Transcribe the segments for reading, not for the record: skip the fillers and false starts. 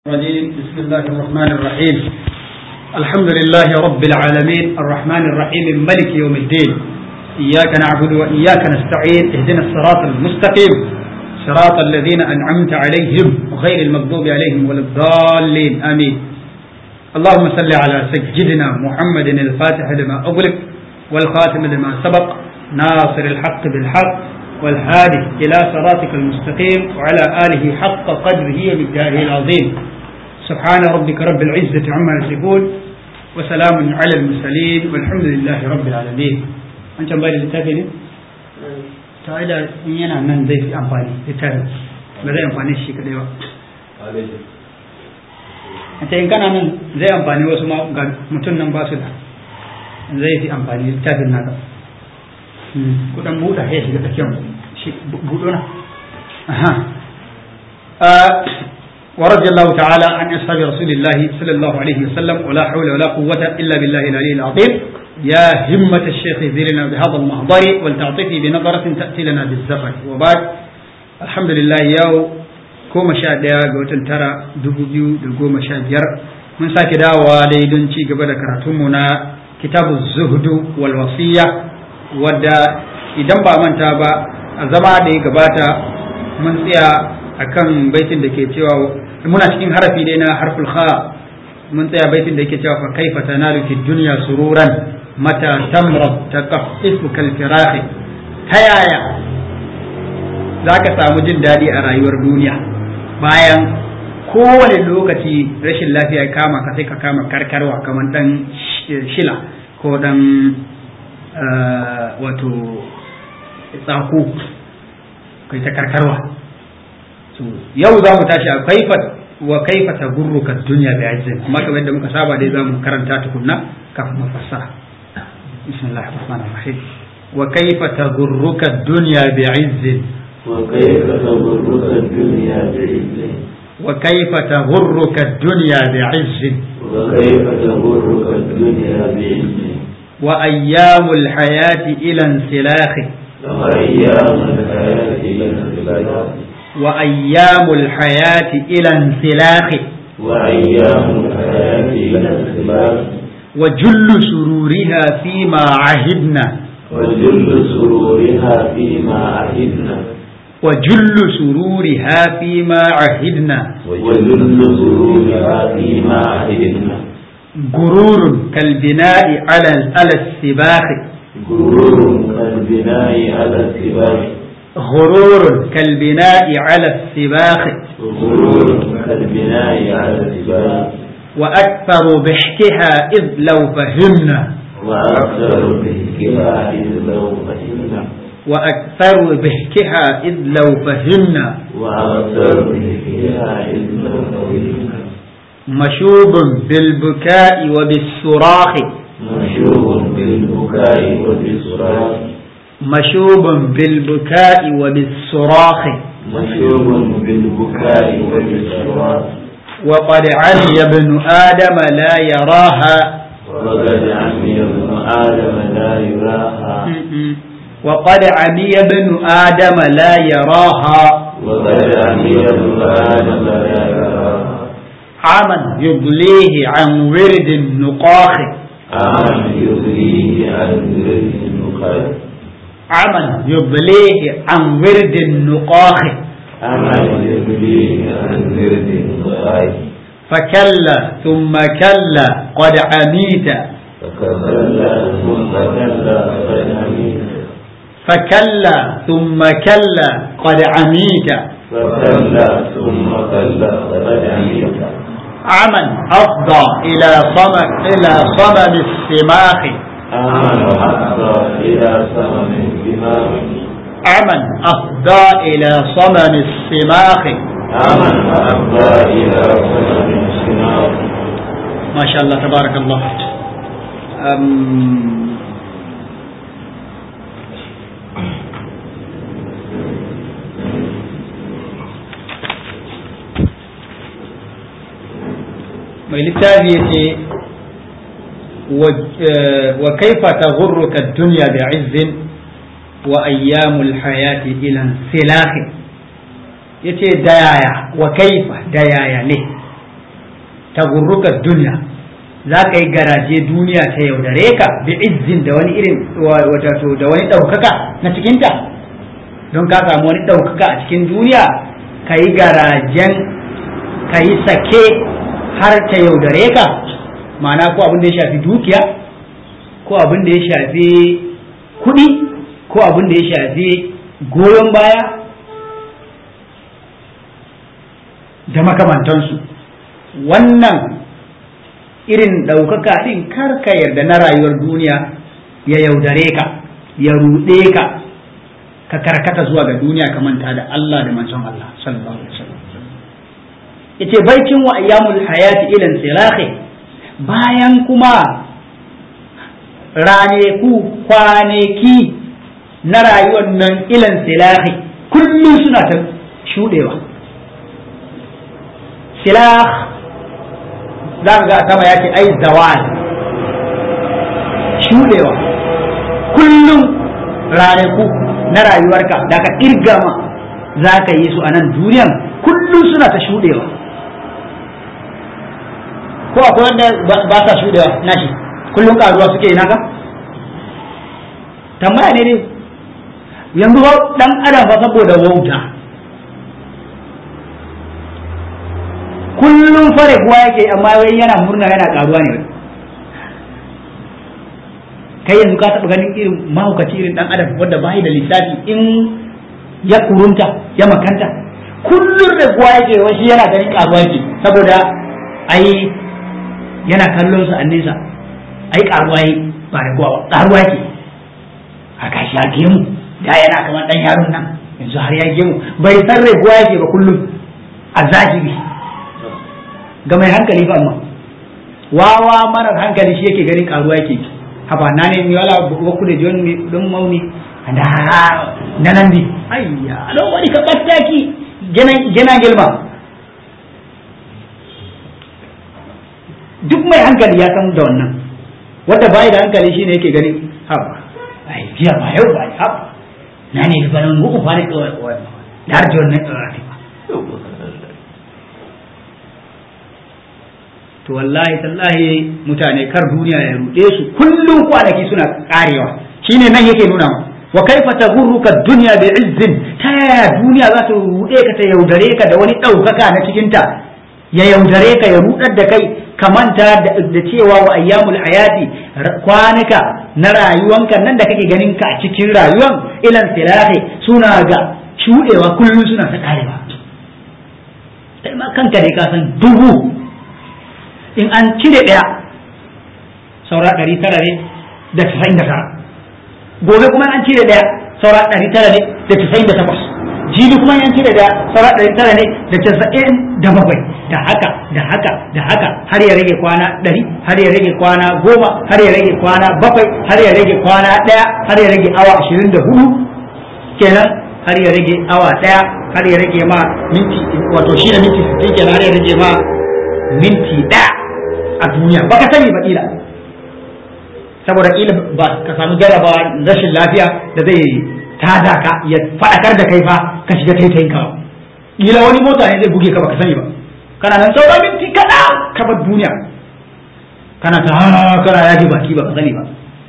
الرجيم. بسم الله الرحمن الرحيم. الحمد لله رب العالمين الرحمن الرحيم ملك يوم الدين. إياك نعبد وإياك نستعين اهدنا الصراط المستقيم صراط الذين أنعمت عليهم غير المغضوب عليهم ولا الضالين آمين. اللهم صل على سيدنا محمد الفاتح لما أغلق والخاتم لما سبق ناصر الحق بالحق والهادي إلى صراطك المستقيم وعلى آله حق قدره ومقداره العظيم. سبحان ربك رب العزة عما يصفون وسلام على المرسلين والحمد لله رب العالمين. أنت مبالي للتابعين؟ تعالى ينا من زي في أمفاني للتابع بذي أمفاني الشيء كده أنت إن كان من زي أمفاني وسمع متن باسدا زي في أمفاني للتابع ناقا كده مودا هي شيء كده شيء بودونا ورضي الله تعالى عن أصحاب رسول الله صلى الله عليه وسلم ولا حول ولا قوة إلا بالله العلي العظيم. يا همة الشيخ ذلنا بهذا المحضر ولتعطفي بنظرة تأتي لنا بالزفر. وبعد الحمد لله يوم كوم شاد يا قوتن ترى دبوبيو دقوم شاد ير من ساكدا وليدن شي قبل كراتمنا كتاب الزهد والوصية ودا idan ba manta ba a zama da ya gabata mun tsaya akan baitin da ke cewa muna cikin harafi ne na harful kha mun tsaya baitin da ke cewa fa kaifa tanalu fi dunya sururan mata tamrad taqaffu kal firaq ta yaya zaka samu jin dadi a rayuwar duniya bayan kowane lokaci rashin lafiya ya kama ka sai ka kama karkarwa kamar dan shila ko dan wato tsako kai ta karkarwa yau za mu tashi a kaifa ta gurruka duniya da yajin amma kamar yadda muka saba dai za mu karanta tukunna kafin mu fassara bismillahir rahmanir rahim wa kaifa ta gurruka duniya bi izzin wa kaifa ta gurruka duniya bi izzin wa kaifa ta gurruka duniya bi izzin wa kaifa ta gurruka duniya bi izzin wa ayyamul hayati ila insilakhi وأيام الحياة إلى انسلاخ وأيام الحياة إلى انسلاخ وأيام الحياة إلى انسلاخ وجل سرورها فيما عهدنا وجل سرورها فيما عهدنا وجل سرورها فيما عهدنا وجل سرورها فيما عهدنا غرور كالبناء على السباق غرور كالبناء على السباق غرور كالبناء على السباق غرور كالبناء على السباق وأكثر ضحكها إذ لو فهمنا وأكثر ضحكها إذ لو فهمنا وأكثر ضحكها إذ لو فهمنا وأكثر ضحكها إذ لو فهمنا مشوب بالبكاء وبالصراخ مشوب بالبكاء وبالصراخ مشوب بالبكاء وبالصراخ مشوب بالبكاء وبالصراخ وقد عمي ابن آدم لا يراها وقد عمي ابن آدم لا يراها وقد عمي ابن آدم لا يراها وقد عمي ابن آدم لا يراها عمن يضليه عن ورد النقاخ عمن يضليه عن ورد النقاخ عمن يضليه عن ورد النقاخ عمن يضليه عن ورد النقاخ فكلا ثم كلا قد عميت فكلا ثم كلا قد عميت فكلا ثم كلا قد عميت فكلا ثم كلا قد عميت عمن أفضى إلى صمم السماخ عمن أفضى إلى صمم الدماغ عمن أفضى إلى صمم السماخ عمن أفضى إلى صمم الدماغ. ما شاء الله تبارك الله. mai littafi ya ce wa kaifa ta gurruka duniya da izzin wa ayyamul hayati ilan silahi ya ce da yaya wa kaifa da yaya ne tagurruka duniya za ka yi garaje duniya ta yaudare ka bi izzin da wani irin wato da wani ɗaukaka na cikinta don ka samu wani ɗaukaka a cikin duniya ka yi garajen ka yi sake har ta yaudare ka ma'ana ko abin da ya shafi dukiya ko abin da ya shafi kuɗi ko abin da ya shafi goyon baya da makamantansu wannan irin ɗaukaka ɗin kar ka yarda na rayuwar duniya ya yaudare ka ya ruɗe ka ka karkata zuwa ga duniya ka manta da Allah da manzon Allah sallallahu alaihi wasallam yace baikin wa ayyamul hayati ilan silahi bayan kuma raneku kwanaki na rayuwar nan ilan silahi kullum suna ta shudewa silah za ka ga sama ya ce ai zawal shudewa kullum ranaku na rayuwarka da ka irgama za ka yi su a nan duniyan kullum suna ta shudewa ko akwai wanda ba sa shudewa nashi kullum karuwa suke yi naka tambaya ne dai yanzu dan adam fa saboda wauta kullum fare kuwa yake amma wai yana murna yana karuwa ne kai yanzu ka taɓa ganin irin mahaukaci irin dan adam wanda bai da lissafi in ya kurunta ya makanta kullum da kuwa yake wai shi yana ganin karuwa yake saboda ai yana kallon sa annisa ai karuwa yi ba da kuwa karuwa yake haka shi a gemu da yana kamar dan yaron nan yanzu har ya gemu bai san raguwa yake ba kullum a zahiri ga mai hankali ba amma wawa marar hankali shi yake ganin karuwa yake haba na ne wala waku da jon mi don mauni da nanan di ayya alo wani ka battaki gena gelma duk mai hankali ya san da wannan wanda bai da hankali shine yake ganin haba ai jiya ba yau ba haba na ne ba nan uku fare ko dar jon ne to wallahi tallahi mutane kar duniya ya rude su kullum kwanaki suna karewa shine nan yake nuna wa kaifa taghurruka dunya bi izzin ta yaya duniya za ta rude ka ta yaudare ka da wani daukaka na cikin ta ya yaudare ka ya rudar da kai ka manta da cewa wa ayyamul hayati kwanuka na rayuwanka nan da kake ganin ka a cikin rayuwan ilan silahi suna ga shudewa kullum suna ta karewa sai ma kanka dai ka san dubu in an cire ɗaya saura 999 gobe kuma an cire ɗaya saura 998 jibi kuma an cire ɗaya saura 997 da haka da haka da haka har ya rage kwana 100 har ya rage kwana 10 har ya rage kwana 7 har ya rage kwana 1 har ya rage awa 24 kenan har ya rage awa 1 har ya rage ma minti wato shi da minti 60 kenan har ya rage ma minti 1 a duniya baka sani ba kila saboda kila ba ka samu jarabawa rashin lafiya da zai tada ka ya fadakar da kai fa ka shiga taitayin ka kila wani mota ne zai buge ka baka sani ba kana nan sauran minti kada ka bar duniya kana ta kana yaji baki baka sani ba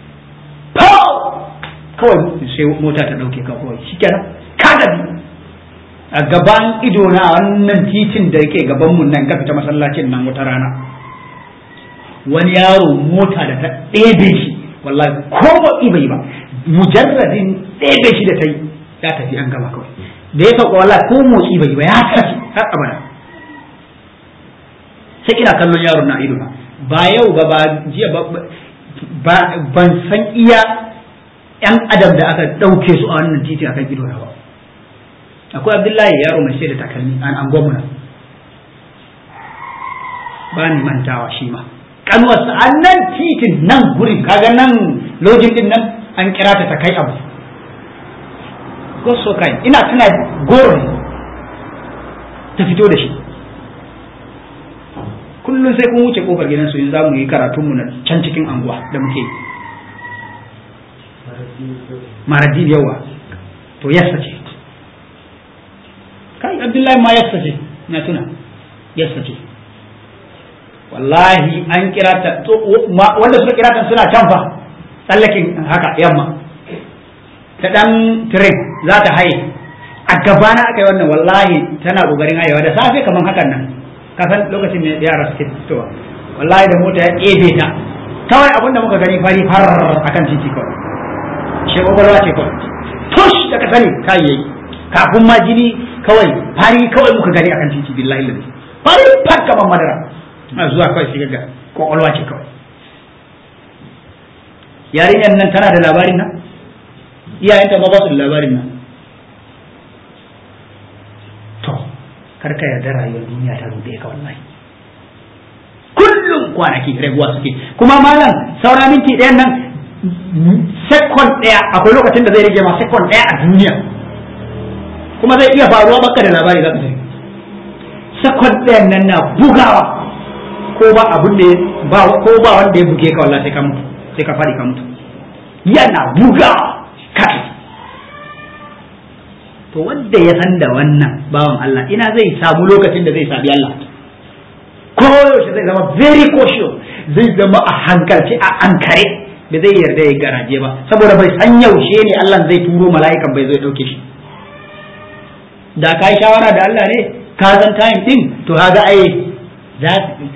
kawai sai mota ta dauke ka kawai shikenan ka gabi a gaban ido na wannan titin da yake gaban mun nan ka fita masallacin nan wata rana wani yaro mota da ta ɗebe shi wallahi ko ba bai ba mujarradin ɗebe shi da ta yi ya tafi an gama kawai da ya sauka wallahi ko motsi bai ba ya tafi har abada sai ina kallon yaron na ido ba yau ba jiya ba ban san iya yan adam da aka ɗauke su a wannan titi akan ido ba akwai Abdullahi yaro mai sai da takalmi an gwamna ba ni mantawa shi ma kanwarsa a nan titin nan gurin kaga nan lojin din nan an kira ta kai abu goso kai ina tana goro ta fito da shi kullum sai kun wuce kofar gidansu in za mu yi karatunmu na can cikin anguwa da muke maradi yawa to yassa ce kai Abdullahi ma yassa ce na tuna yassa ce wallahi an kira ta wanda suka kira ta suna can fa tsallakin haka yamma ta dan tren za ta haye a gabana aka yi wannan wallahi tana kokarin hayewa da safe kaman hakan nan kasan lokacin ne yara suke fitowa wallahi da mota ya ebe ta kawai abin da muka gani fari far akan titi kawai shi kwakwalwa ce kawai tush da ka sani kai yayi kafin ma jini kawai fari kawai muka gani akan titi billahi lillahi fari fat kaman madara a zuwa kawai shi ga kwakwalwa ce kawai yarinyar nan tana da labarin nan iyayenta ma ba su da labarin nan to karka yarda rayuwar duniya ta rude ka wallahi kullum kwanaki raguwa suke kuma malam saura minti ɗayan nan sekon ɗaya akwai lokacin da zai rage ma sekon ɗaya a duniya kuma zai iya faruwa baka da labari za ka sani sekon ɗayan nan na bugawa ko ba abun da ko ba wanda ya buge ka wallahi sai ka faɗi ka mutu yana bugawa kai to wanda ya san da wannan bawan Allah ina zai samu lokacin da zai sabi Allah koyaushe zai zama very cautious zai zama a hankalci a ankare da zai yarda ya garaje ba saboda bai san yaushe ne Allah zai turo mala'ikan bai zai dauke shi da kai shawara da Allah ne ka zan time din to kaga ai da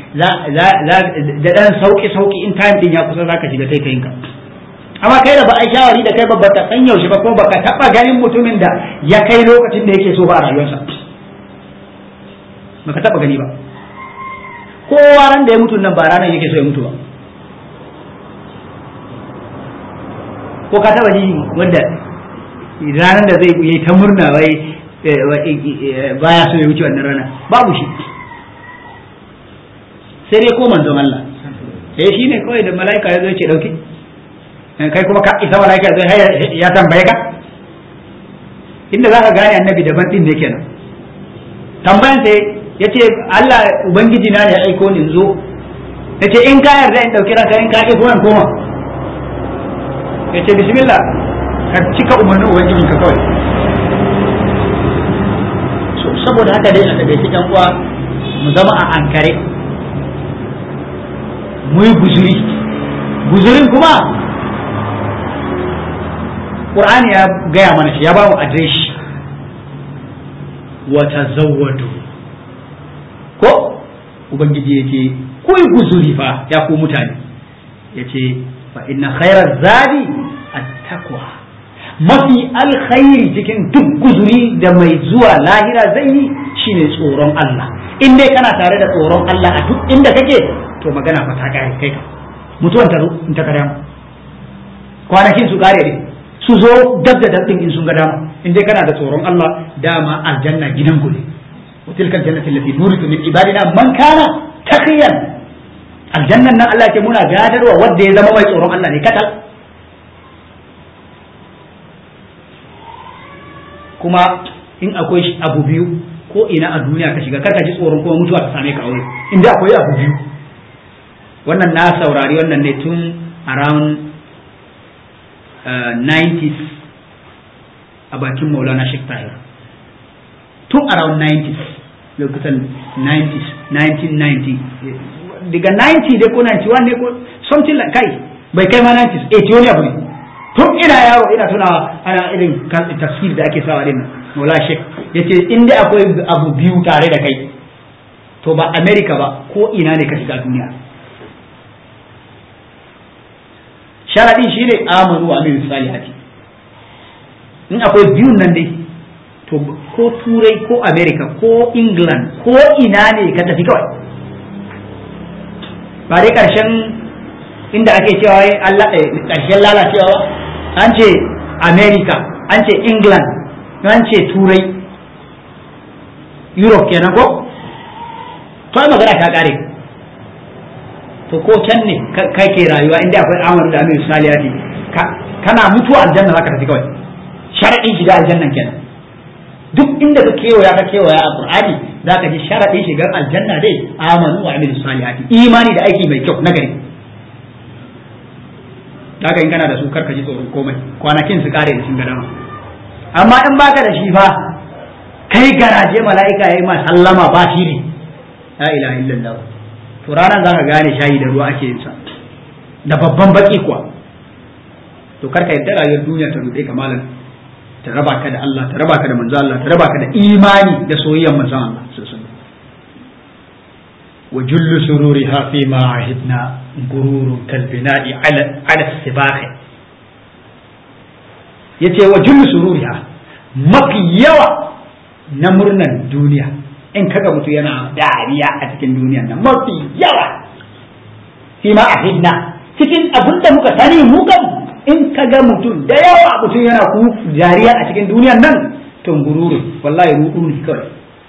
dan sauki in time din ya kusa zaka shiga kai ka amma kai da ba ai shawari da kai babba ta san yaushe ba kuma baka taba ganin mutumin da ya kai lokacin da yake so ba a rayuwarsa baka taba gani ba kowa ran da ya mutu nan ba ranar yake so ya mutu ba ko ka taba ji wanda ranar da zai yi ta murna wai baya so ya wuce wannan rana babu shi sai dai ko manzon Allah shi ne kawai da mala'ika ya zo ce dauki kai kuma ka isa mala'ika zai ya tambaye ka inda za ka gane annabi daban din ne kenan tambayan sai ya ce Allah ubangiji na ya aiko ni zo ya ce in ka yarda in dauki ranka in ka ki koma ya ce bismillah ka cika umarnin ubangiji ka kawai saboda haka dai a takaice ɗan uwa mu zama a ankare mu yi guzurin kuma Qur'ani ya gaya mana shi ya ba mu adireshi wa tazawwadu ko ubangiji yace ku yi guzuri fa ya ku mutane yace fa inna khayra zadi at-taqwa mafi alkhairi cikin duk guzuri da mai zuwa lahira zai yi shine tsoron Allah in dai kana tare da tsoron Allah a duk inda kake to magana fa ta kare kai mutuwan ta zo in ta kare mu kwanakin su kare ne su zo dab da dabbin in sun ga dama in dai kana da tsoron Allah dama aljanna gidan ku ne wa tilka aljannatu allati nuridu min ibadina man kana taqiyan aljannan nan Allah ke muna gadarwa wanda ya zama mai tsoron Allah ne katal kuma in akwai abu biyu ko ina a duniya ka shiga karka ji tsoron kuma mutuwa ta same ka aure inda akwai abu biyu wannan na saurari wannan ne tun around 90s a bakin Maulana Sheikh Tahir tun around 90s lokutan 90s 1990 daga 90 dai ko 91 ne ko something like kai bai kai ma 90s 80 wani abu ne tun ina yaro ina tunawa ana irin tafsir da ake sawa din Maulana Sheikh yace in dai akwai abu biyu tare da kai to ba America ba ko ina ne ka shiga duniya sharadin shi ne amanu wa amilu salihati in akwai biyun nan dai to ko turai ko America ko England ko ina ne ka tafi kawai ba dai karshen inda ake cewa Allah karshen lalacewa an ce America an ce England an ce turai Europe kenan ko to magana ta kare to ko can ne kai ke rayuwa inda akwai amaru da amiru salihati kana mutuwa aljanna zaka tafi kawai sharadin shiga aljannan kenan duk inda ka kewaya a Qur'ani zaka ji sharadin shigar aljanna dai amanu wa amilu salihati imani da aiki mai kyau nagari haka in kana da su karka ji tsoron komai kwanakin su kare da sun ga dama amma in baka da shi fa kai garaje mala'ika yayi ma sallama ba shi ne la ilaha illallah to ranar za ka gane shayi da ruwa ake yin sa da babban baki kuwa. To kar ka yadda rayuwar duniya ta ruɗe ka malam, ta raba ka da Allah, ta raba ka da manzo Allah, ta raba ka da imani da soyayyar manzo Allah sallallahu. Wa jullu sururiha fi ma ahidna gururun kal bina'i ala sibaqi. Yace wa jullu sururiha, mafi yawa na murnan duniya, in kaga mutu yana dariya a cikin duniyan nan, mafi yawa fi ma ahidna, cikin abinda muka sani mu kan, in ka ga mutum da yawa mutum yana ku jariya a cikin duniyan nan, to gururu wallahi rudu ne kawai,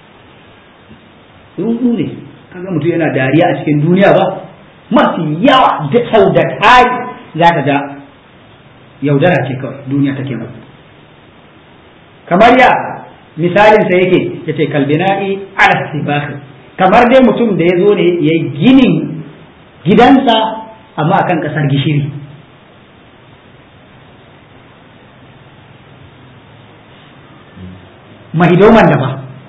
rudu ne. Kaga mutum yana dariya a cikin duniya ba, mafi yawa da sau da tari za ka ga yaudara ce kawai duniya take mutu. Kamar ya misalin sa yake yace kalbina'i ala sibahi, kamar dai mutum da ya zo ne ya yi ginin gidansa amma akan kasar gishiri. Mahidoman da ba,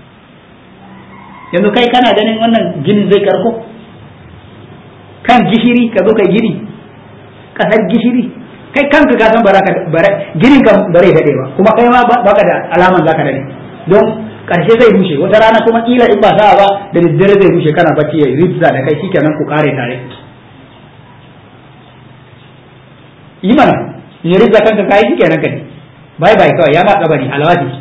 yanzu kai kana ganin wannan ginin zai karko kan gishiri, ka zo kai gini kasar gishiri, kai kanka ka san ginin kan bare dade ba, kuma kai ma baka da alaman zaka dade, don karshe zai rushe wata rana, kuma kila in ba sa'a ba da daddare zai rushe, kana bacci ya rizza da kai shikenan ku kare tare. Yi mana ya rizza kanka kai shikenan kai bye bye kawai, ya ma kabari alwaji,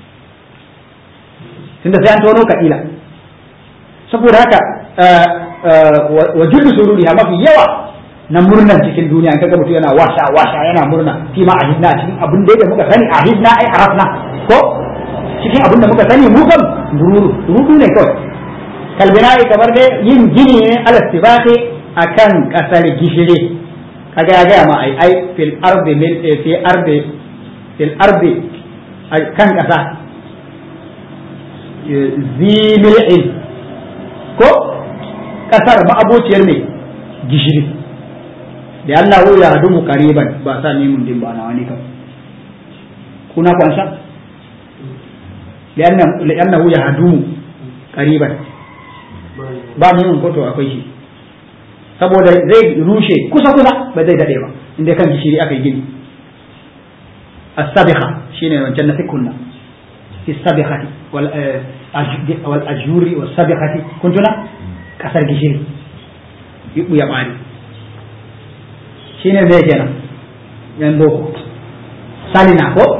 tunda sai an tono ka ila. Saboda haka wa jullu sururi mafi yawa na murnan cikin duniya, kaga mutum yana washa yana murna fi ma ahidna, cikin abin da muka sani, ahidna ai arafna ko cikin abin da muka sani mu kan rudu ne kawai. Kalbina'i kamar dai yin gini ne ala sibaqi akan kasar gishiri, kaga ya gaya ma ai fil ardi kan kasa zimil'in ko kasar ma'abociyar mai gishiri, da Allah ya hadumu kariban, ba sa nemun din ba na wani kan kuna kwansa, da Allah ya hadumu kariban ba nemun koto akwai shi, saboda zai rushe kusa ba zai dade ba inda kan gishiri aka yi gini. as-sabiha shine wancan na fikunna fi sabikhati wal ajuri was sabikhati kuntuna kasar gishiri yibu ya bani shine zai kenan yan boko salina ko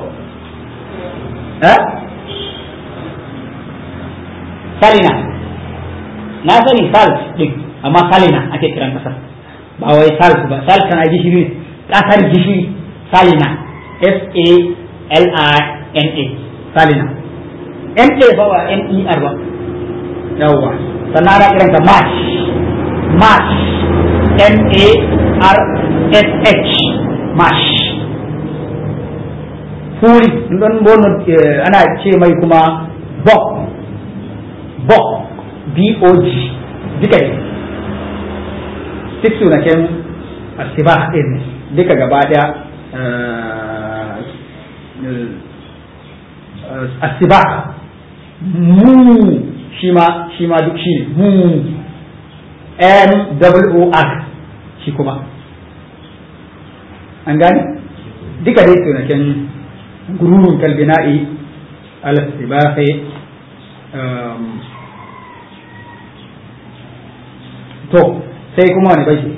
salina na sani salt din, amma salina ake kiran kasar, ba wai salt ba, salt kan gishiri, kasar gishiri salina, SALINA salina, NA ba wa NER ba, yawwa. Sannan ana kiranta mash MARSH mash, furi don bono ana ce mai kuma bog BOG duka ne duk sunaken asibah din duka gaba daya asibah mu shi ma duk shi mu MOOR shi kuma an gane duka dai sunaken gururun kalbina'i al-sibahi to sai kuma wani bashi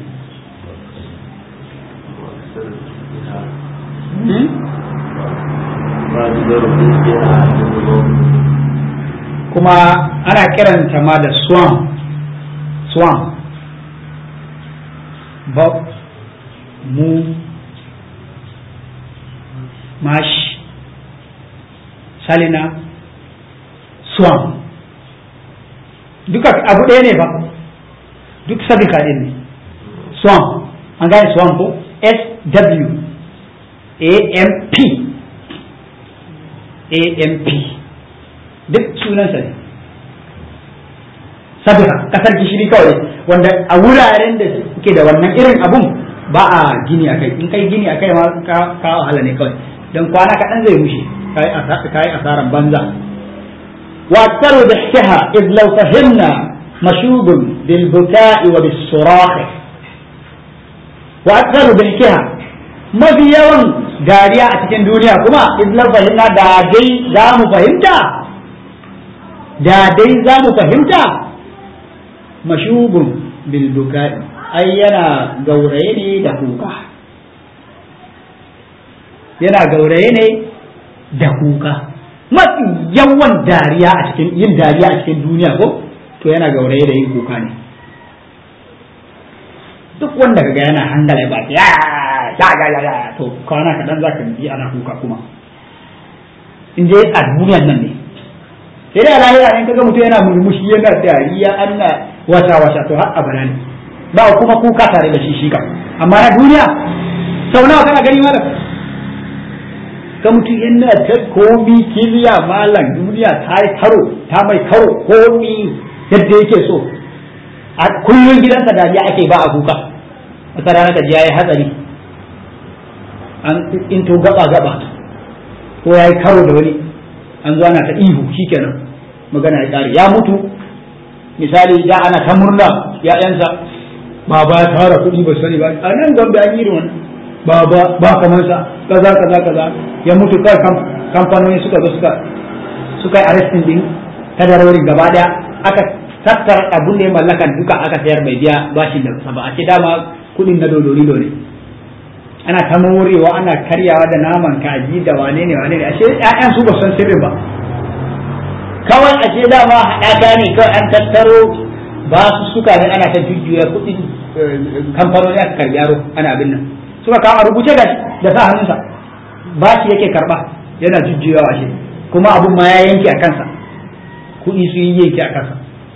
kuma ana kiranta ma da swan bob mu mash salina swan duka abu ɗaya ne ba, duk sabika ɗin ne. Swan an gane swan ko SWAMP duk sunansa ne. Sabika kasar gishiri kawai, wanda a wuraren da suke da wannan irin abun ba a gini a kai, in kai gini a kai ma ka wahala ne kawai, don kwana kaɗan zai rushe, kai asaran banza. wa taru da shaha iz law fahimna mashubun bil buka'i wa bis surahi wa aktharu bil kiha mafi yawan dariya a cikin duniya kuma idlar fahimta da dai za mu fahimta mashubun bil buka'i ai yana gauraye ne da kuka mafi yawan dariya a cikin yin dariya a cikin duniya ko to yana gauraye da yin kuka ne duk wanda kaga yana hangala ba ya to kwana kadan zaka ji ana kuka kuma in je a duniyan nan ne sai da lahira in kaga mutum yana murmushi yana dariya ana wasa to har abada ne ba kuma kuka tare da shi kam amma na duniya sau nawa kana gani malam ka mutum yana ta komi kiliya malam duniya ta yi karo ta mai karo komi yadda yake so a kullum gidansa dariya ake ba a kuka wata rana ka ji yayi hatsari an into gaba ko yayi karo da wani an zo ana ta ihu shikenan magana ya kare ya mutu misali da ana ta murna ya'yansa baba ya tara kuɗi ba sani ba a nan gambe an yi wannan baba ba kamar sa kaza ya mutu kai kamfanoni suka zo suka yi arrestin din kadarorin gaba daya aka tattara abun da ya mallakan duka aka sayar bai biya bashin da ba a ce dama kudin na dodori ne ana ta morewa ana karyawa da naman kaji da wane ne ashe ƴaƴan su ba san sirrin ba kawai ashe dama haɗaka ne kawai an tattaro ba su suka ne ana ta jujjuya kudin kamfanoni aka karbi yaro ana abin nan suka kawo a rubuce da sa hannunsa ba shi yake karba yana jujjuyawa shi kuma abun ma ya yanke a kansa kuɗi su yi yanke a kansa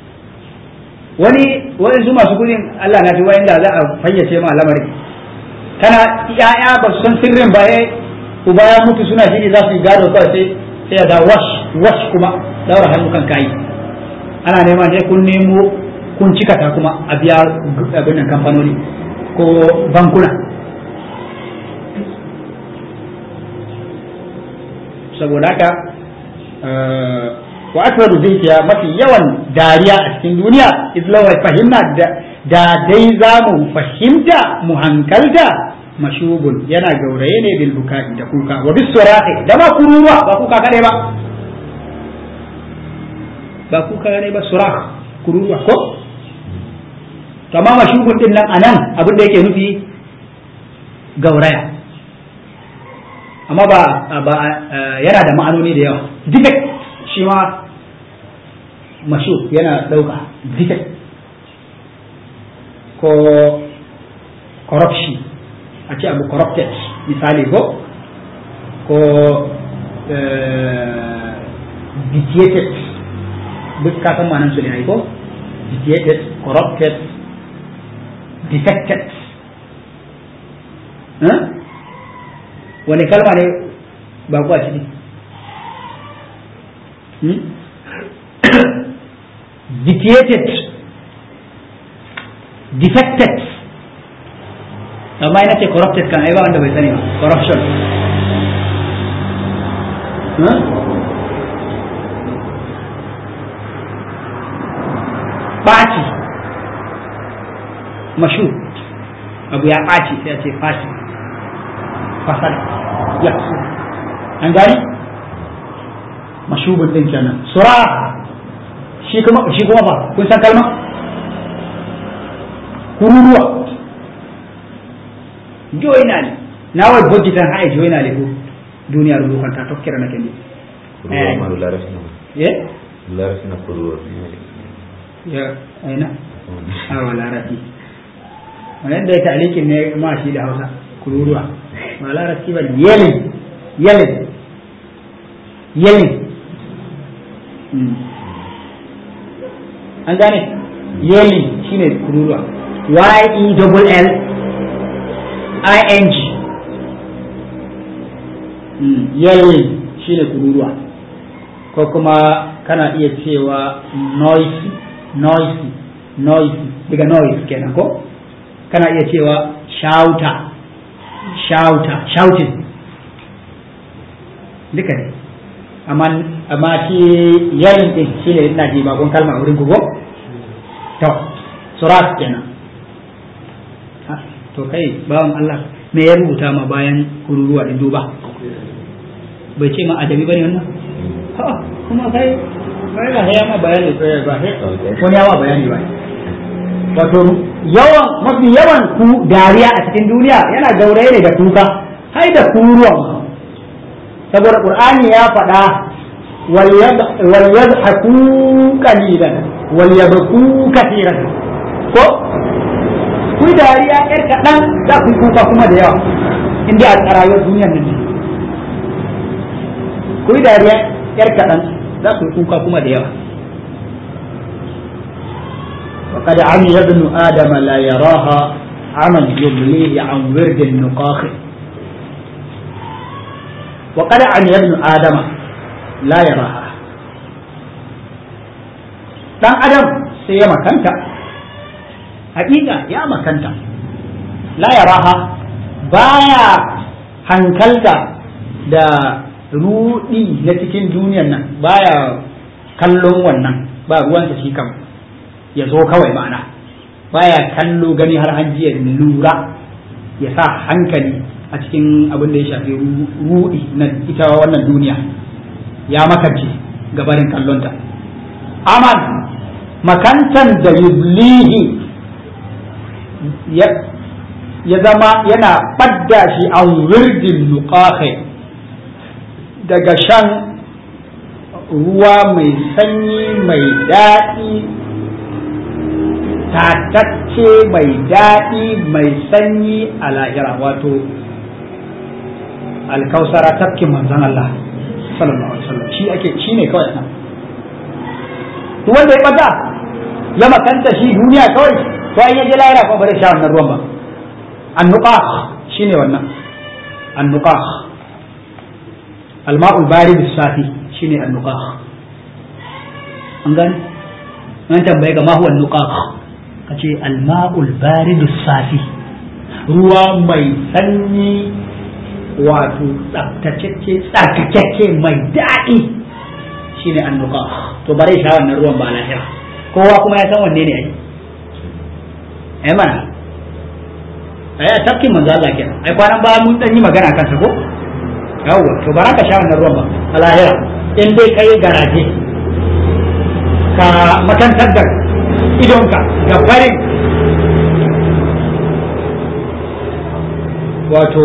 wani su masu kudin Allah na tuba inda za a fayyace ma lamarin kana ya'ya ba su san sirrin ba uba ya mutu suna shiri za su yi gado kawai sai ya da wash kuma daura hannu kan kayi ana neman sai kun nemo kun cika ta kuma a biya abin nan kamfanoni ko bankuna saboda haka wa akbaru zinkiya mafi yawan dariya a cikin duniya idlawai fahimna da dai za mu fahimta mu hankalta mashubun yana gauraye ne bil bukai da kuka wa bis surahi da ma kururuwa ba kuka kare ba surah kururuwa ko kama mashubun din nan anan abin da yake nufi gauraya amma ba yana da ma'anoni da yawa defect shi ma mashu yana dauka defect ko corruption a ce abu corrupted misali ko vitiated duk ka san ma'anar su ne ko vitiated corrupted defected wani kalma ne ba ku a ciki vitiated defected amma ina ce corrupted kan ai ba wanda bai sani ba corruption ɓaci mashu abu ya ɓaci sai a ce fashi fasada ya an gani mashubin din kenan sura shi kuma ba kun san kalma kururuwa joinali nawai bogitan haye joinali ko duniya rubukan ta tokkira na kendi larasina kururuwa ya aina awa larasi wanda ya ta'liqin ne ma shi da Hausa kururuwa ba larasi ba yelin an gane yelin shine kururuwa YELLING yelin shine kururuwa ko kuma kana iya cewa noisy daga noise kenan ko kana iya cewa shouting duka ne amma shi yelling din shine ina ji bakon kalma wurin ku ko to surat kenan. To kai bawan Allah me ya rubuta ma bayan kururuwa din duba bai ce ma ajabi bane wannan ha kuma kai ga ya ma bayani ba sai wani yawa bayani ba wato mafi yawan ku dariya a cikin duniya yana gauraye ne da kuka hai da kururuwan saboda qur'ani ya faɗa wal yadhaku qalilan wal yabku kathiran ko ku dariya yar kaɗan za ku kuka kuma da yawa inda a rayuwar duniyar nan ne ku dariya yar kaɗan za ku kuka kuma da yawa وقد عمي ابن آدم لا يراها عمل يبليه عن ورد النقاخ وقد عمي ابن آدم لا يراها دان آدم سيما كنت حقيقة يا مكانتا لا يراها بايا hankalta da rudi na cikin duniyar nan baya kallon wannan ba ruwansa shi kan ya zo kawai ma'ana baya kallo gani har hanji ya lura ya sa hankali a cikin abin da ya shafi rudi na ita wannan duniya ya makance gabanin kallonta amal makantan da yublihi ya zama yana ɓadda shi an wirdin nuqahi daga shan ruwa mai sanyi mai daɗi tatacce mai daɗi mai sanyi a lahira wato alkausara tafkin manzon Allah sallallahu alaihi wasallam shi ne kawai nan wanda ya ɓata ya makanta shi duniya kawai to an yaje lahira ko ba zai sha wannan ruwan ba annuqah shine wannan annuqah alma'ul barid as-safi shine annuqah an gani an tambaye ga ma huwa annuqah kace alma'ul barid as-safi ruwa mai sanyi wato tsaftatacce mai daɗi shine annuqah to bare sha wannan ruwan ba lahira kowa kuma ya san wanne ne ai mana ai a tafkin manzo Allah kenan ai kwanan ba mun dan yi magana kan sa ko yawa to baraka sha wannan ruwan ba a lahira in dai kai garaje ka makantar da idonka ga farin wato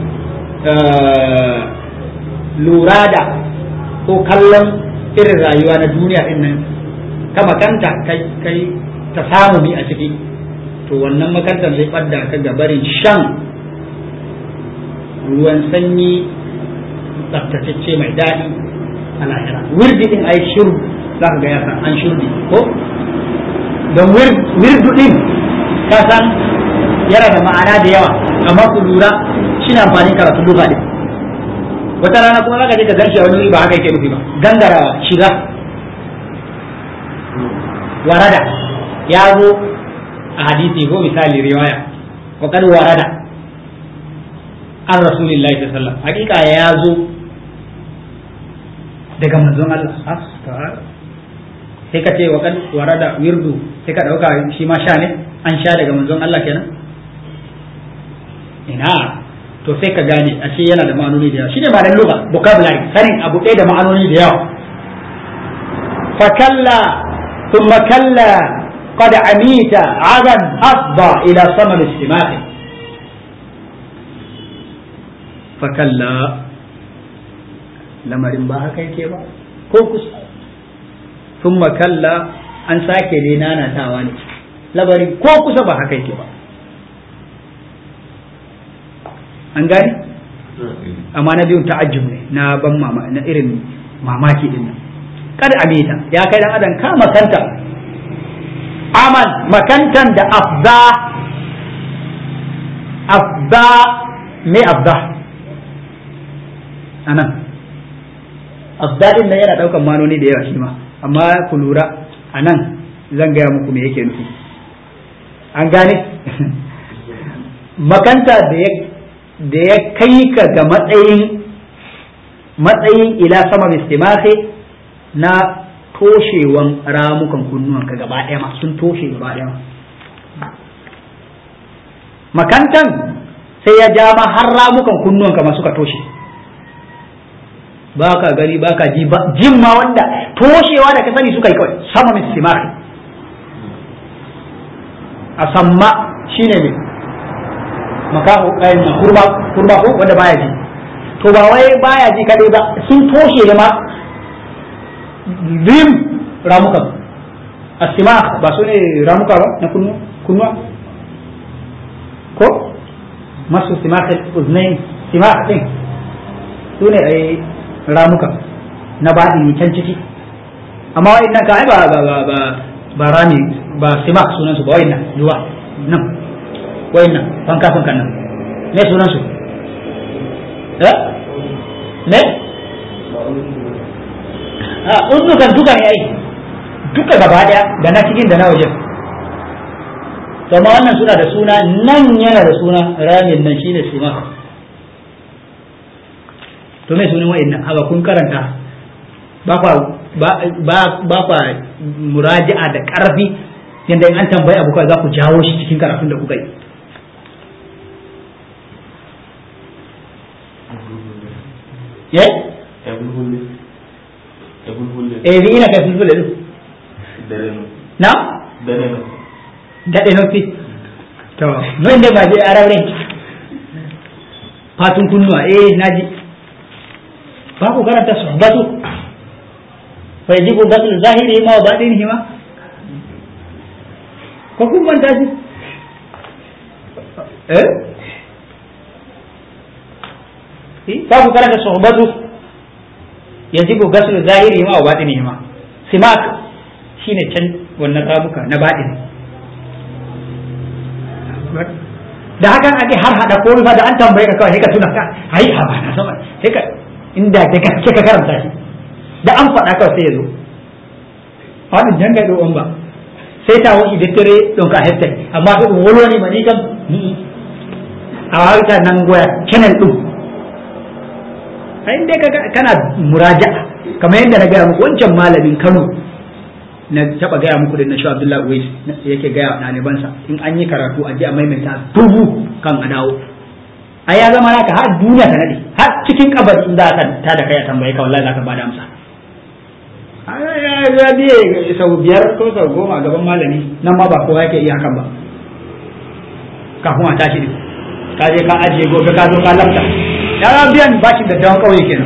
lura da ko kallon irin rayuwa na duniya din nan ka makanta kai ta samu mi a ciki to wannan makantar zai ɓadda ka ga barin shan ruwan sanyi tsaftatacce mai daɗi a lahira wirdi din ai shuru za ka ga ya san an shurdi ko don wirdu din ka san yana da ma'ana da yawa amma ku lura shi na amfanin karatu duka din wata rana kuma za ka je ka ganshi a wani wuri ba haka yake nufi ba gangarawa shiga warada ya zo a hadisi ko misali riwaya wa kad warada an rasulillahi sallallahu alaihi wasallam hakika ya zo daga manzon Allah sai ka ce wa kad warada wirdu sai ka dauka shi ma sha ne an sha daga manzon Allah kenan ina to sai ka gane ashe yana da ma'anoni da yawa shine ma'anar lugha vocabulary sanin abu ɗaya da ma'anoni da yawa fa kalla thumma kalla qad amita adan afda ila saman istima'i fa kalla lamarin ba haka yake ba ko kusa thumma kalla an sake dai nanatawa ne labarin ko kusa ba haka yake ba an gani amma na biyun ta'ajjub ne na ban mama na irin mamaki din nan kada amita ya kai dan adam ka makanta amal makantan da afda me afda anan afda din nan yana daukan manoni da yawa shi ma amma ku lura anan zan gaya muku me yake nufi an gane makanta da ya kai ka ga matsayin ila sama istimahi na toshewan ramukan kunnuwanka gaba ɗaya ma sun toshe gaba ɗaya ma. Makantan sai ya ja ma har ramukan kunnuwanka ma suka toshe, ba ka gani ba ka ji ba, jin ma wanda toshewa da ka sani suka yi kawai sama min simari. A samma shine ne makaho kurma ko wanda baya ji, to ba wai baya ji kadai ba, sun toshe da ma rim ramukan. Asima ba su ne ramuka ba na kunnuwa ko masu simakal uznain, simak din su ne ai ramuka na baɗi can ciki, amma wa'annan ka ai ba rami ba simak sunan su ba, wa'annan duwa nan wa'annan fanka nan ne sunan su ne uznukan duka ne ai, duka gaba daya da na cikin da na wajen. to amma wannan suna da suna, nan yana da suna, ramin nan shine simak. to me sunan wa'annan haka kun karanta ba kwa muraji'a da karfi yanda in an tambayi abu kawai za ku jawo shi cikin karatun da kuka yi. bi ina kai fulfule din na daɗe nufi to mai da ba je arabre fatun kunnuwa naji ba ku karanta suhbatu fa yajibu ghasl zahiri ma wa batinihi ma ko kun manta shi ba ku karanta suhbatu yajibu ghasl zahiri ma wa batinihi ma. Simak shine can wannan rabuka na batini, da hakan ake har hada komai fa da an tambaye ka kawai sai ka tuna ka ai ha ba na sama sai ka inda da gaske ka karanta shi da an faɗa kawai sai ya zo wani janga do on ba sai ta wuce da tare don ka hetta amma to wolo ne mani kam a wata nan goya kenan din ai inda kana muraja'a kamar yadda na gaya muku wancan malamin Kano na taba gaya muku da na shi Abdullahi Uwais yake gaya ɗalibansa in an yi karatu a je a maimaita dubu kan a dawo a ya zama naka har duniya ta nade har cikin kabari in za ka ta da kai a tambaye ka wallahi za ka bada amsa. Ya biye sau 5 ko sau 10 a gaban malami nan ma ba kowa yake iya hakan ba kafin a tashi ne ka je ka ajiye gobe ka zo ka lamta ya biyan bashin da dawon kauye kenan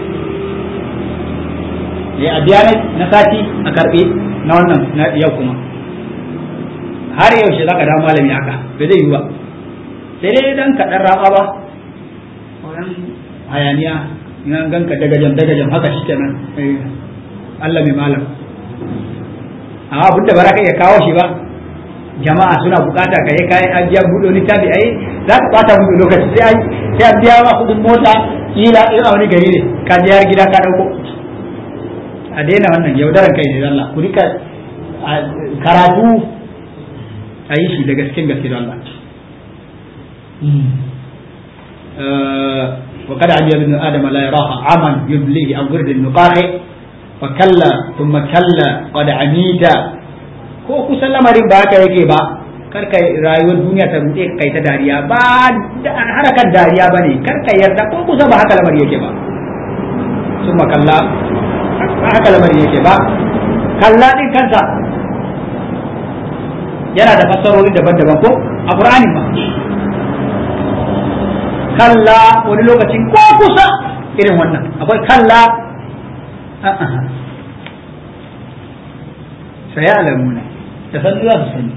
ya a biya na sati a karbe na wannan na yau kuma har yaushe za ka dawo malami haka bai zai yi ba sai dai dan kaɗan raba ba wannan hayaniya in ganka dagajen haka shi kenan Allah mai malam amma abin da ba za ka iya kawo shi ba jama'a suna bukata ka yi kayan an biya buɗe littafi ai za ka ɓata musu lokaci sai an biya ma kuɗin mota kila in a wani gari ne ka je har gida ka ɗauko a daina wannan yaudaran kai ne Allah ku rika karatu a yi shi da gaske da Allah wa kada an yabin adam la yaraha aman yublihi an gurdin nuqahi wa kalla thumma kalla qad amita ko kusan lamarin ba haka yake ba karka rayuwar duniya ta rude kai ta dariya ba harakan dariya bane karka yarda ko kusa ba haka lamarin yake ba thumma kalla haka lamarin yake ba kalla din kansa yana da fassarori daban-daban ko a Qur'ani ma kalla wani lokacin ko kusa irin wannan akwai kalla sai alamuna da san za su sani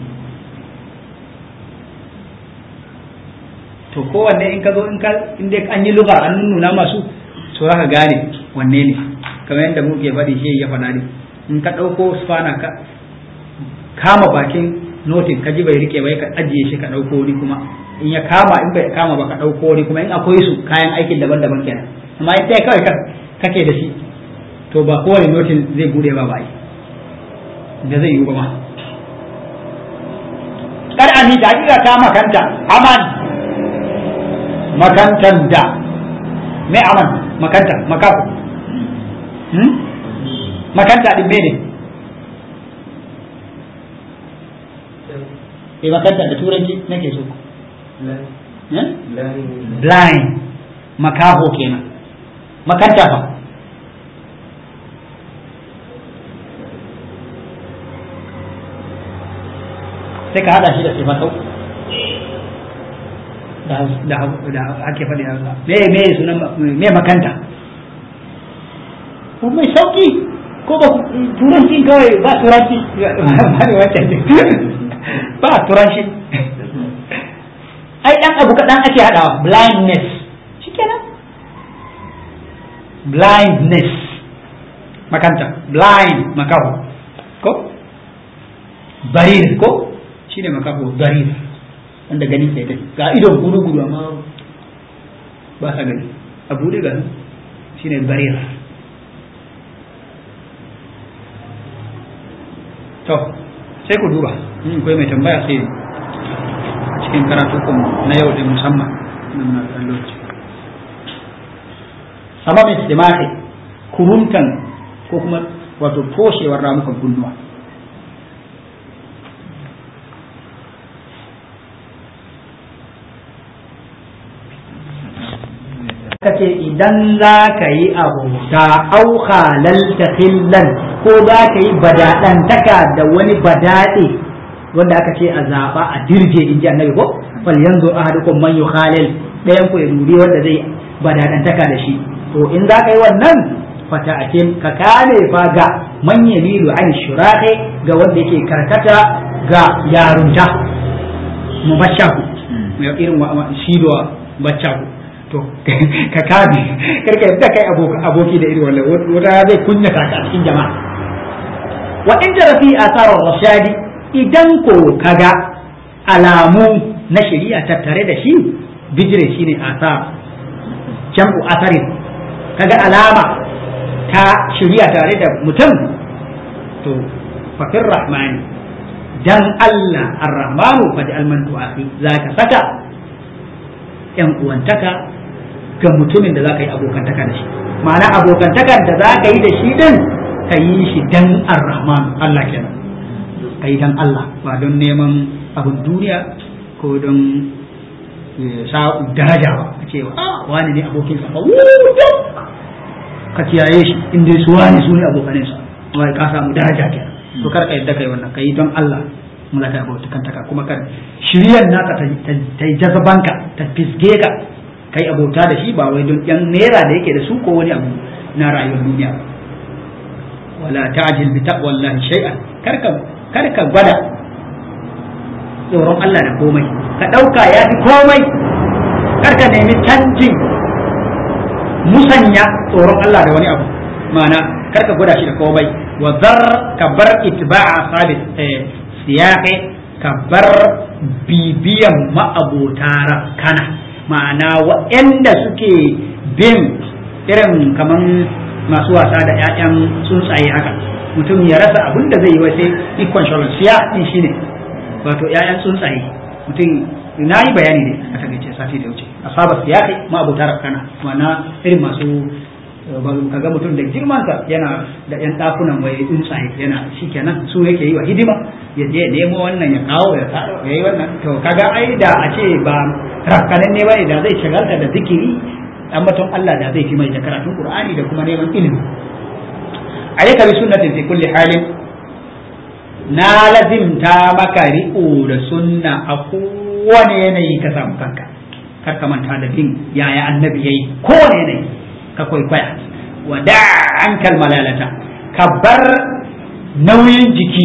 to kowanne in ka zo in dai an yi lugha an nuna masu so za ka gane wanne ne kamar yadda muke faɗi shi ya faɗa ne in ka ɗauko spana ka kama bakin notin ka ji bai rike bai ka ajiye shi ka ɗauko wani kuma in ya kama in bai kama ba ka ɗauko wani kuma in akwai su kayan aikin daban-daban kenan amma in sai kawai kake da shi to ba kowane notin zai bude ba bai da zai yi ba ma kar ani da hakika ta makanta aman makantan da me aman makanta makafu makanta din mene makanta da turanci nake so blind makaho kenan makanta fa sai ka hada shi da sifatau da ake faɗi hausa me sunan me makanta ko mai sauki ko ba turanci kawai ba turanci ba ne wancan ba turanci ai dan abu kaɗan ake hadawa blindness shikenan blindness makanta blind makaho ko barir ko shine makaho barir wanda gani sai dai ga idon gudu amma ba sa gani abu da gani shine barir to sai ku duba in kai mai tambaya sai cikin karatukan na yau da musamman nan na ɗan lokaci sababin istimahi kuruntan ko kuma wato toshewar ramukan kunnuwa kace idan za ka yi abota au halalta hillan ko za ka yi badadantaka da wani badade wanda aka ce a zaɓa a dirje in ji annabi ko fal yanzu ahadukum man yukhalil dayan ku ya dubi wanda zai badadantaka da shi to in za ka yi wannan fata akim ka kame fa ga man yamilu an shurahi ga wanda yake karkata ga yarunta mubashaku irin shidowa baccaku to ka kame karka yadda kai aboki da irin wannan wata zai kunyata ka a cikin jama'a wa in jara fi asarar rashadi idan ko kaga alamu na shari'a tattare da shi bijire shine asar jam'u asarin kaga alama ta shari'a tare da mutum to fakir rahmani dan Allah ar-rahmanu fa ja'al man tu'akhi zaka saka yan uwantaka ga mutumin da zaka yi abokantaka da shi ma'ana abokantakar da zaka yi da shi din ka yi shi dan ar-rahman Allah kenan ka yi dan Allah ba don neman abin duniya ko don sa daraja ba a ce wani ne abokin sa ka kiyaye shi inda su wani su ne abokanin sa wai ka samu daraja kenan to kar ka yadda kai wannan ka yi don Allah mun zaka abokantaka kuma kar shiryan naka ta yi jazabanka ta fisge ka kai abota da shi ba wai don yan naira da yake da su ko wani abu na rayuwar duniya wala ta'jil bi taqwallahi shay'an karka gwada tsoron Allah da komai ka dauka ya fi komai karka nemi canjin musanya tsoron Allah da wani abu ma'ana karka gwada shi da komai wa zar ka bar itba'a sabit siyaqi ka bar bibiyan ma'abota kana ma'ana waɗanda suke bin irin kaman masu wasa da ƴaƴan tsuntsaye haka mutum ya rasa abin da zai yi wai sai ikon shalon siya din shine wato ƴaƴan tsuntsaye mutum na yi bayani ne a takaice sati da wuce asaba siya kai ma abota rakana ma'ana irin masu kaga mutum da girmansa yana da ƴan ɗakunan wai tsuntsaye yana shikenan su yake yi wa hidima ya je nemo wannan ya kawo ya yi wannan to kaga ai da a ce ba rakkanan ne bane da zai shagalta da zikiri ambaton Allah da zai fi mai da karatun Qur'ani da kuma neman ilimi alayka bi sunnatin fi kulli halin na lazimta maka riƙo da sunna a kowane yanayi ka samu kanka kar ka manta da bin yaya annabi yayi kowane yanayi ka kwaikwaya wa da'ankal malalata ka bar nauyin jiki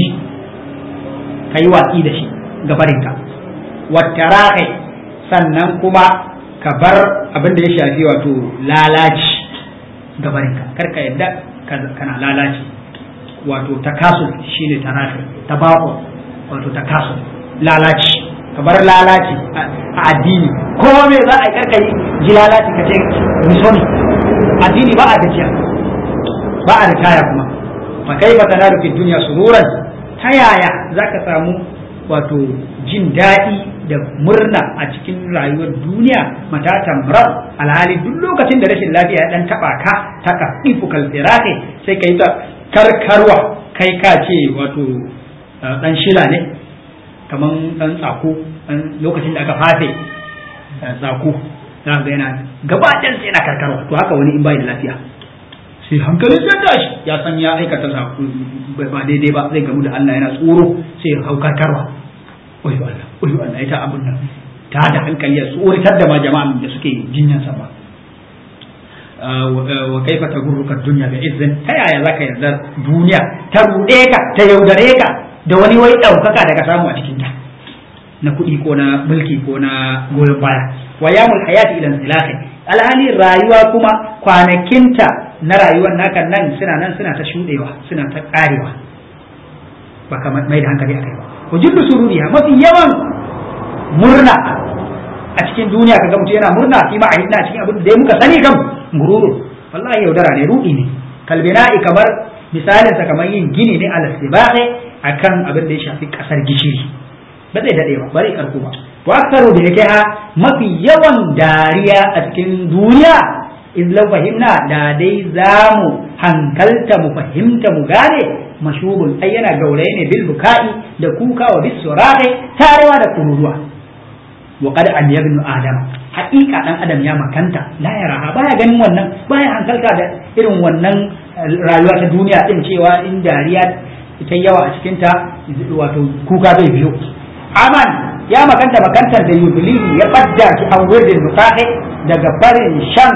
ka yi watsi da shi gabarinka wattarahi sannan kuma ka bar abin da ya shafi wato lalaci gabarinka kar ka yadda kana lalaci wato takasul shine tarafi tabaqu wato takasul lalaci ka bar lalaci a addini ko me za a yi karka yi ji lalaci ka ce misoni addini ba a gajiya ba a ritaya kuma fa kaifa tanaru fi dunya sururan ta yaya zaka samu wato jin daɗi da murna a cikin rayuwar duniya mata tamrar alhali duk lokacin da rashin lafiya ya dan taba ka ta kafifu kalfirahi sai kai ta karkarwa kai ka ce wato dan shila ne kaman dan tsako lokacin da aka fafe tsako za ga yana gabaɗin sai yana karkarwa to haka wani in bai da lafiya sai hankalin ya tashi ya san ya aikata ba daidai ba zai gamu da Allah yana tsoro sai ya hau karkarwa oyo Allah ita abun nan ta da hankali ya tsoratar da ma jama'an da suke jinyan sa ba wa kaifa tagurruka dunya bi izzin ta yaya zaka yarda duniya ta rude ka ta yaudare ka da wani wai daukaka daga samu a cikin ta na kuɗi ko na mulki ko na goyon baya wa yamul hayati ila ilahi alhali rayuwa kuma kwanakinta na rayuwar naka nan suna ta shudewa suna ta karewa ba kamar mai da hankali akai ba wajibbu sururiha mafi yawan murna a cikin duniya kaga mutum yana murna fi ma ahidna cikin abin da muka sani kam gururu wallahi yaudara ne rudi ne kalbina'i kamar misalin sa kamar yin gini ne ala sibahi akan abin da ya shafi kasar gishiri ba zai dade ba bari karko ba wa aktaru da yake ha mafi yawan dariya a cikin duniya in lau fahimna da dai zamu hankalta mu fahimta mu gane mashubun ai yana gauraye ne bil buka'i da kuka wa bis surahi tarewa da kururuwa wa qad an yabnu adam haqiqa dan adam ya makanta la yaraha baya ganin wannan baya hankalta da irin wannan rayuwa ta duniya din cewa in dariya ita yawa a cikin ta wato kuka zai biyo aman ya makanta makantar da yubilihi ya badda ki an wurin buka'i daga barin shan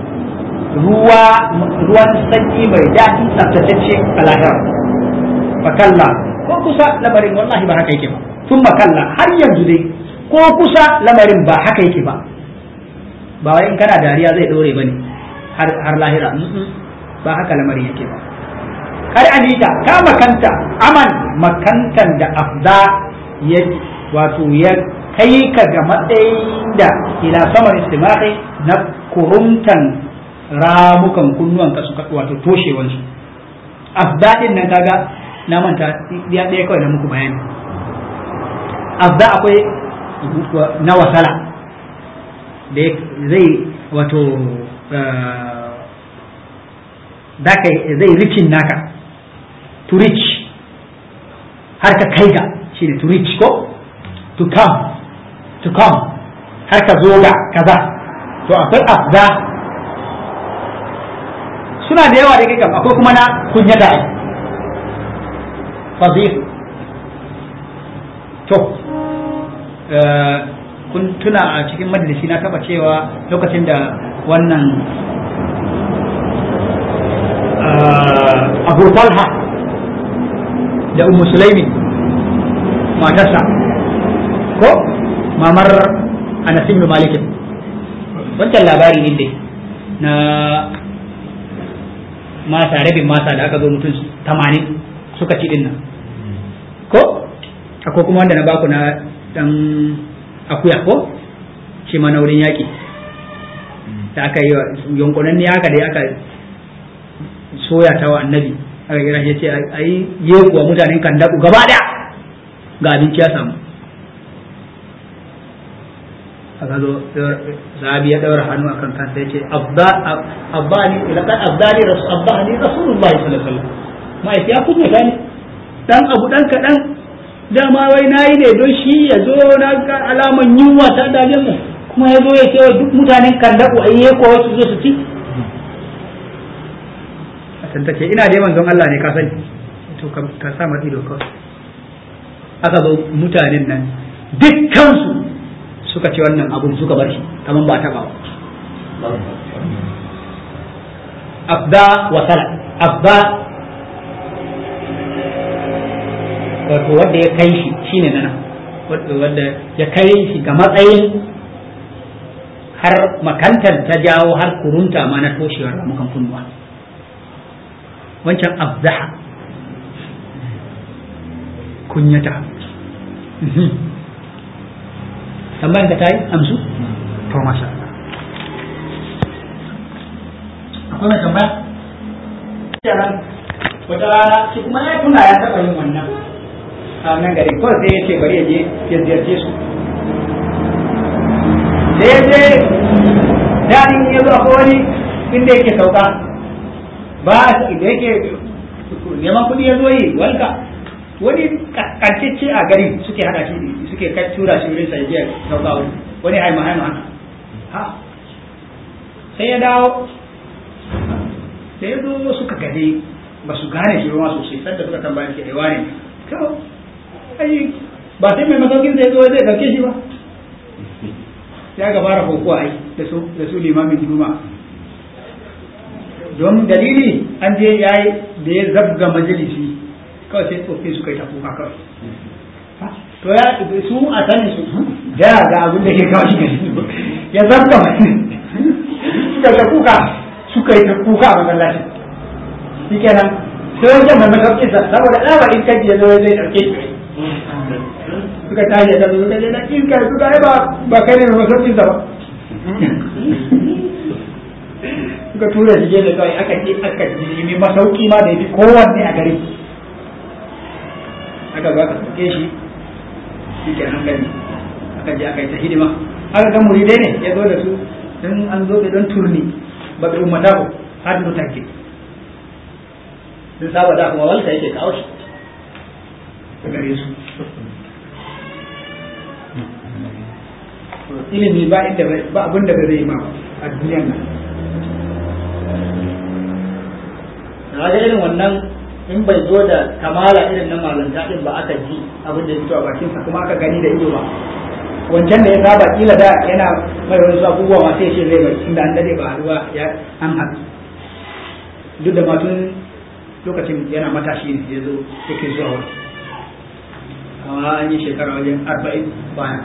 ruwan sanyi mai daɗi tsaftatacce a lahira fakalla ko kusa lamarin wallahi ba haka yake ba tun makalla har yanzu dai ko kusa lamarin ba haka yake ba ba wai in kana dariya zai dore ba ne har lahira ba haka lamarin yake ba kar anita ka makanta aman makantan da afza ya wato ya kai ka ga matsayin da ila samar istimahi na kurumtan ramukan kunnuwan ka suka wato toshewar su afdadin nan kaga na manta ya ɗaya kawai na muku bayani afda akwai na wasala da zai wato zai rikin naka to reach har ka kai ga shi ne to reach ko to come har ka zo ga kaza to akwai afda suna da yawa da kai kam akwai kuma na kunya da fadil to kun tuna a cikin majalisi na taba cewa lokacin da wannan Abu Talha da Ummu Sulaimi matarsa ko mamar Anas ibn Malik wancan labari ne dai na masa rabin masa da aka zo mutum 80 suka ci dinnan ko akwai kuma wanda na baku na dan akuya ko shi ma na wurin yaki da aka yi yankunan ne haka dai aka soya ta wa annabi aka kira shi ce ayi yekuwa mutanen kandaku gaba daya ga abinci ya samu aka zo sahabi ya daura hannu akan kansa ya ce abdani laqad abdani rasulullahi sallallahu alaihi wasallam mai ya kunya gani dan abu dan kadan dama wai nayi ne don shi ya zo na ga alaman yunwa ta dame mu kuma ya zo ya ce duk mutanen kandaku ayye ko wasu zo su ci san take ina da manzon Allah ne ka sani to ka sa mar ido kawai aka zo mutanen nan dukkan su suka ce wannan abun suka bar shi kaman ba taba afda wa sala afda wato wanda ya kai shi shine nana wanda ya kai shi ga matsayin har makantar ta jawo har kurunta ma na toshewar ramukan kunnuwa wancan afzaha kunyata tambayan ka tayi amsu to masha akwai mai tambaya wata rana shi kuma ya tuna ya taɓa yin wannan a nan gari kawai sai ya ce bari ya je ya ziyarce su da ya je daɗin ya zo akwai wani inda yake sauka ba da yake neman kuɗi ya zo yi walka wani kankacce a gari suke hada shi suke kai tura shi wurin sai ya sauka wani haima ha sai ya dawo sai ya zo suka gade ba su gane shi ruwa sosai sanda suka tambaya shi aiwa ne to ai ba sai mai masaukin zai zo zai dauke shi ba ya ga fara kokowa ai da su limamin juma'a don dalili an je yayi da ya zabga majalisi kawai sai tsofi suka yi ta kuka kawai to ya su a sanin su da ga abin da ke kawo shi gari ya zabga majalisi suka yi ta kuka a masallaci shi kenan sai wajen mai masaukin sa saboda ɗaba in kaji ya zo zai ɗauke shi suka tashi da suka je na in kai suka yi ba kai ne mai masaukin sa ba suka tura shi gefe kawai aka nemi masauki ma da ya fi kowanne a gari aka zo aka sauke shi shi ke hankali aka je aka yi ta hidima aka ga muridai ne ya zo da su don an zo don turni ba bai ummata ko har da mutake sun saba da kuma walta yake kawo shi da gare su ilimi ba inda ba abin da zai yi ma a duniyan nan na ga irin wannan in bai zo da kamala irin na malanta din ba aka ji abin da ya fito a bakinsa kuma aka gani da ido ba wancan da ya saba kila da yana mai wani abubuwa ma sai shi zai bai inda an dade ba haɗuwa ya an haɗu duk da matun lokacin yana matashi ne ya zo yake zuwa wani amma an yi shekara wajen 40 baya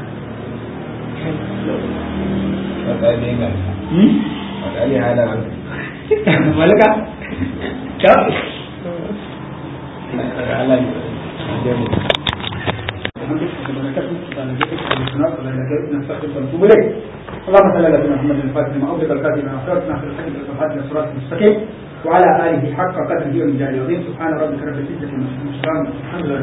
malaka اللهم صل على سيدنا محمد الفاتح لما أغلق الكاتب لما أخرجنا في الحج والصفحات للصراط المستقيم وعلى آله حق قدره ومجاهده العظيم سبحان ربك رب العزة عما يصفون الحمد لله